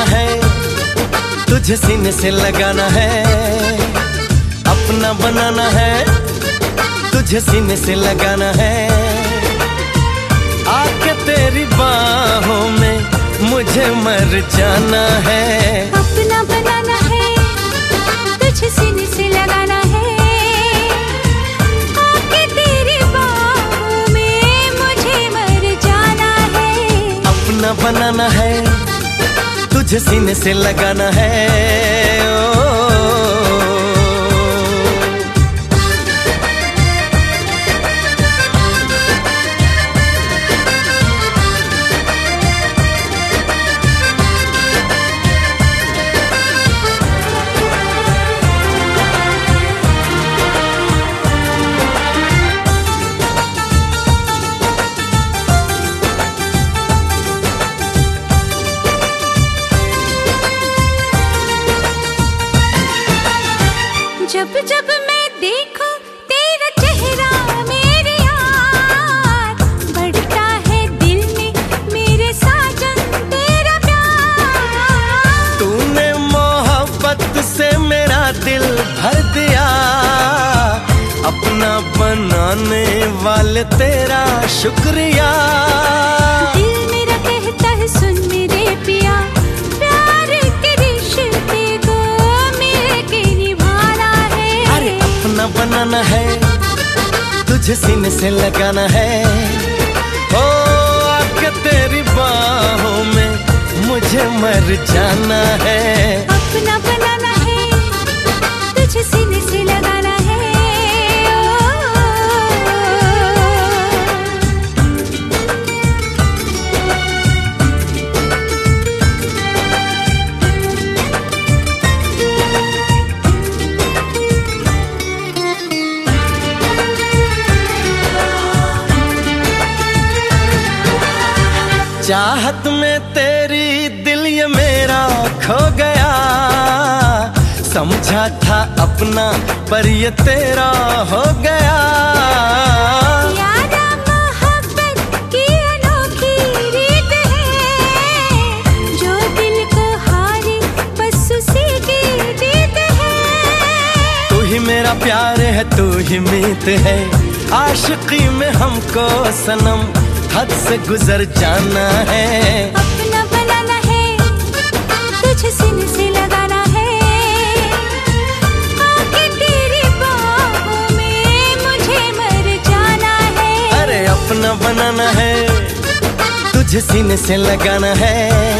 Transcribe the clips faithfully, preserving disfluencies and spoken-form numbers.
है, तुझे सीने से लगाना है, अपना बनाना है, तुझे सीने से लगाना है। आके तेरी बाहों में मुझे मर जाना है, अपना बनाना है, तुझे सीने से लगाना है। आके तेरी बाहों में मुझे मर जाना है, अपना बनाना है, तुझे सीने से लगाना है। ओ जब जब मैं देखूं तेरा चेहरा मेरे यार, बढ़ता है दिल में मेरे साजन तेरा प्यार। तूने मोहब्बत से मेरा दिल भर दिया, अपना बनाने वाले तेरा शुक्रिया। दिल मेरा कहता है सुन मेरे पिया, प्यार के रिश्ते को मिलके निभाना है। अरे अपना बनाना है, तुझे सीने से लगाना है। ओ आके तेरी बाहों में मुझे मर जाना है, अपना बनाना है, तुझे सीने से लगाना है। चाहत में तेरी दिल ये मेरा खो गया, समझा था अपना पर ये तेरा हो गया। यारा मोहब्बत की अनोखी रीत है, जो दिल को हारे बस उसी की जीत है। तू ही मेरा प्यार है, तू ही मीत है, आशिकी में हमको सनम हद से गुजर जाना है। अपना बनाना है, तुझे सीने से लगाना है। आके तेरी बाहों में मुझे मर जाना है, अरे अपना बनाना है, तुझे सीने से लगाना है।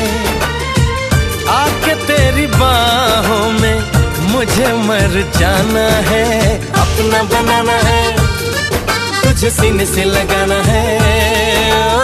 आके तेरी बाहों में मुझे मर जाना है, अपना बनाना है, तुझे सीने से लगाना है।